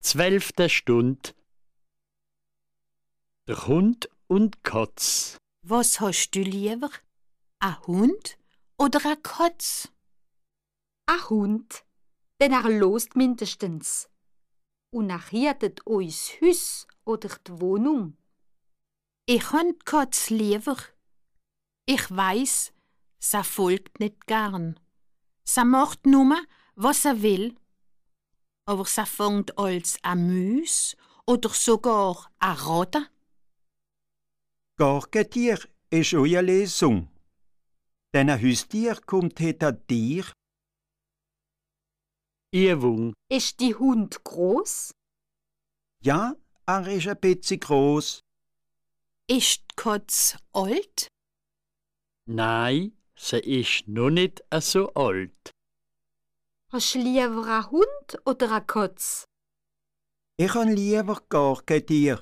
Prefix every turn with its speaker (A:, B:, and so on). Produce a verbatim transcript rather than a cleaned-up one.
A: Zwölfte Stund. Der Hund und die Katz.
B: Was hast du lieber? A Hund oder a Katz?
C: A Hund, denn er lost mindestens. Und er hiertet uns Hüs oder die Wohnung.
B: Ich han die Katz lieber. Ich weiss, sa folgt nicht gern. Sa macht nummer, was er will. Aber sa fängt als a Müs oder sogar a Ratte.
D: Gargetier ist eure Lesung. Denn ein Haustier kommt hinter dir.
A: Übung.
C: Ist die Hund groß?
D: Ja, er ist ein bisschen groß.
B: Ist die Katz alt?
A: Nein, sie ist noch nicht so alt.
C: Hast du lieber a Hund oder a Katz?
D: Ich han lieber Gargetier.